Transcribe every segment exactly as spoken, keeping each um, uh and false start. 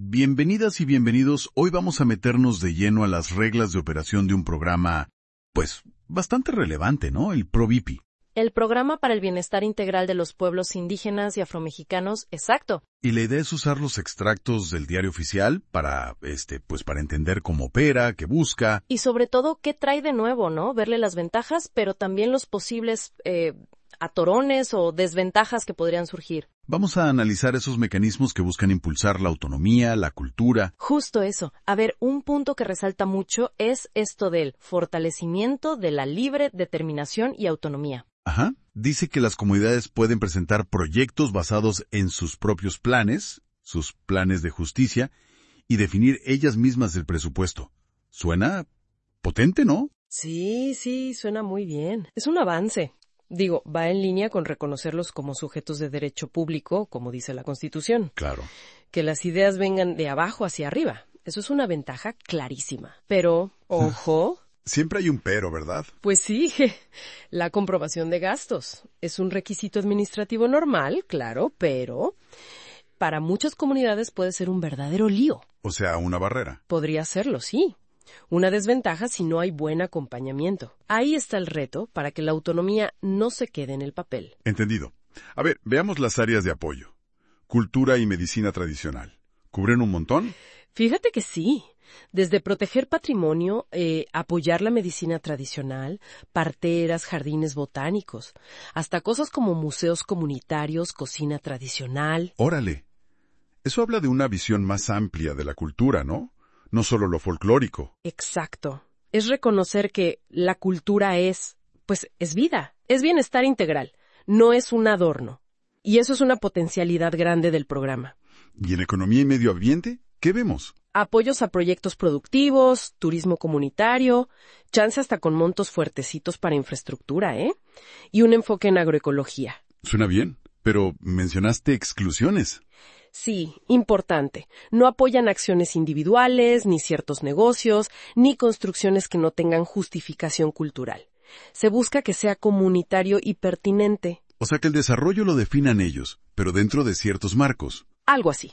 Bienvenidas y bienvenidos. Hoy vamos a meternos de lleno a las reglas de operación de un programa, pues, bastante relevante, ¿no? El PROBIPI. El Programa para el Bienestar Integral de los Pueblos Indígenas y Afromexicanos, exacto. Y la idea es usar los extractos del diario oficial para, este, pues para entender cómo opera, qué busca. Y sobre todo, qué trae de nuevo, ¿no? Verle las ventajas, pero también los posibles eh, atorones o desventajas que podrían surgir. Vamos a analizar esos mecanismos que buscan impulsar la autonomía, la cultura. Justo eso. A ver, un punto que resalta mucho es esto del fortalecimiento de la libre determinación y autonomía. Ajá. Dice que las comunidades pueden presentar proyectos basados en sus propios planes, sus planes de justicia, y definir ellas mismas el presupuesto. Suena potente, ¿no? Sí, sí, suena muy bien. Es un avance. Digo, va en línea con reconocerlos como sujetos de derecho público, como dice la Constitución. Claro. Que las ideas vengan de abajo hacia arriba. Eso es una ventaja clarísima. Pero, ojo... Siempre hay un pero, ¿verdad? Pues sí, la comprobación de gastos. Es un requisito administrativo normal, claro, pero para muchas comunidades puede ser un verdadero lío. O sea, una barrera. Podría serlo, sí. Una desventaja si no hay buen acompañamiento. Ahí está el reto para que la autonomía no se quede en el papel. Entendido. A ver, veamos las áreas de apoyo. Cultura y medicina tradicional. ¿Cubren un montón? Fíjate que sí. Desde proteger patrimonio, eh, apoyar la medicina tradicional, parteras, jardines botánicos, hasta cosas como museos comunitarios, cocina tradicional. Órale. Eso habla de una visión más amplia de la cultura, ¿no? No solo lo folclórico. Exacto. Es reconocer que la cultura es, pues, es vida, es bienestar integral, no es un adorno. Y eso es una potencialidad grande del programa. ¿Y en economía y medio ambiente? ¿Qué vemos? Apoyos a proyectos productivos, turismo comunitario, chance hasta con montos fuertecitos para infraestructura, ¿eh? Y un enfoque en agroecología. Suena bien, pero mencionaste exclusiones. Sí, importante. No apoyan acciones individuales, ni ciertos negocios, ni construcciones que no tengan justificación cultural. Se busca que sea comunitario y pertinente. O sea que el desarrollo lo definan ellos, pero dentro de ciertos marcos. Algo así.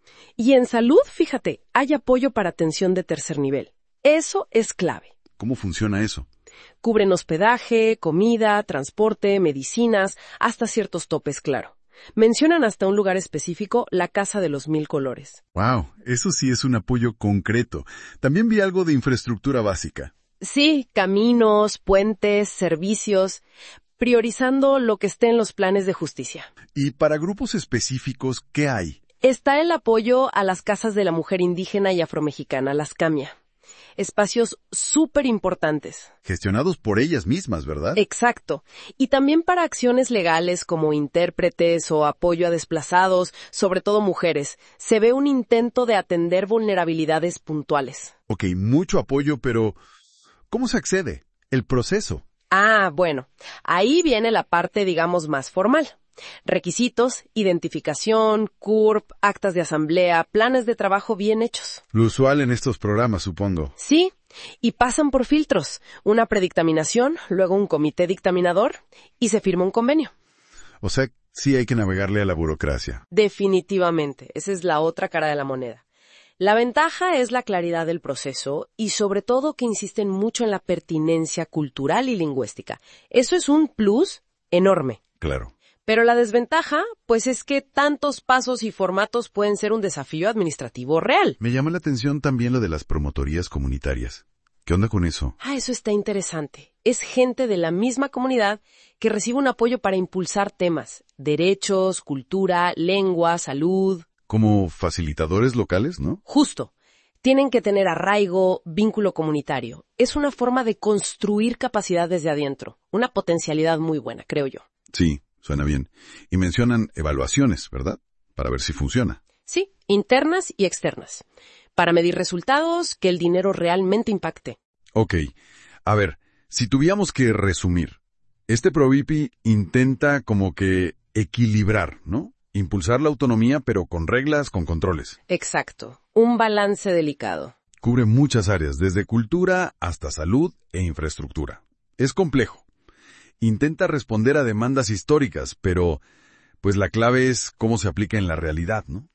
Y en salud, fíjate, hay apoyo para atención de tercer nivel. Eso es clave. ¿Cómo funciona eso? Cubren hospedaje, comida, transporte, medicinas, hasta ciertos topes, claro. Mencionan hasta un lugar específico, la Casa de los Mil Colores. Wow, eso sí es un apoyo concreto. También vi algo de infraestructura básica. Sí, caminos, puentes, servicios, priorizando lo que esté en los planes de justicia. ¿Y para grupos específicos qué hay? Está el apoyo a las casas de la mujer indígena y afromexicana, las CAMIA. Espacios súper importantes. Gestionados por ellas mismas, ¿verdad? Exacto. Y también para acciones legales como intérpretes o apoyo a desplazados, sobre todo mujeres. Se ve un intento de atender vulnerabilidades puntuales. Ok, mucho apoyo, pero ¿cómo se accede? El proceso. Ah, bueno. Ahí viene la parte, digamos, más formal. Requisitos, identificación, C U R P, actas de asamblea, planes de trabajo bien hechos. Lo usual en estos programas, supongo. Sí, y pasan por filtros. Una predictaminación, luego un comité dictaminador y se firma un convenio. O sea, sí hay que navegarle a la burocracia. Definitivamente, esa es la otra cara de la moneda. La ventaja es la claridad del proceso y sobre todo que insisten mucho en la pertinencia cultural y lingüística. Eso es un plus enorme. Claro. Pero la desventaja, pues es que tantos pasos y formatos pueden ser un desafío administrativo real. Me llama la atención también lo de las promotorías comunitarias. ¿Qué onda con eso? Ah, eso está interesante. Es gente de la misma comunidad que recibe un apoyo para impulsar temas, derechos, cultura, lengua, salud. Como facilitadores locales, ¿no? Justo. Tienen que tener arraigo, vínculo comunitario. Es una forma de construir capacidad desde adentro. Una potencialidad muy buena, creo yo. Sí. Suena bien. Y mencionan evaluaciones, ¿verdad? Para ver si funciona. Sí, internas y externas. Para medir resultados, que el dinero realmente impacte. Ok. A ver, si tuviéramos que resumir, este PROBIPI intenta como que equilibrar, ¿no? Impulsar la autonomía, pero con reglas, con controles. Exacto. Un balance delicado. Cubre muchas áreas, desde cultura hasta salud e infraestructura. Es complejo. Intenta responder a demandas históricas, pero pues la clave es cómo se aplica en la realidad, ¿no?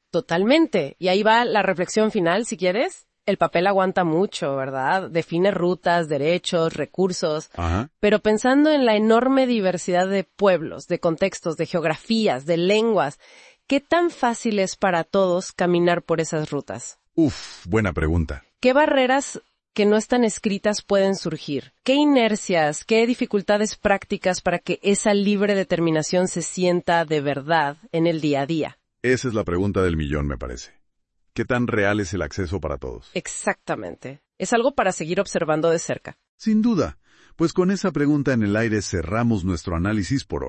Totalmente. Y ahí va la reflexión final, si quieres. El papel aguanta mucho, ¿verdad? Define rutas, derechos, recursos. Ajá. Pero pensando en la enorme diversidad de pueblos, de contextos, de geografías, de lenguas, ¿qué tan fácil es para todos caminar por esas rutas? Uf, buena pregunta. ¿Qué barreras que no están escritas pueden surgir? ¿Qué inercias, qué dificultades prácticas para que esa libre determinación se sienta de verdad en el día a día? Esa es la pregunta del millón, me parece. ¿Qué tan real es el acceso para todos? Exactamente. Es algo para seguir observando de cerca. Sin duda. Pues con esa pregunta en el aire cerramos nuestro análisis por hoy.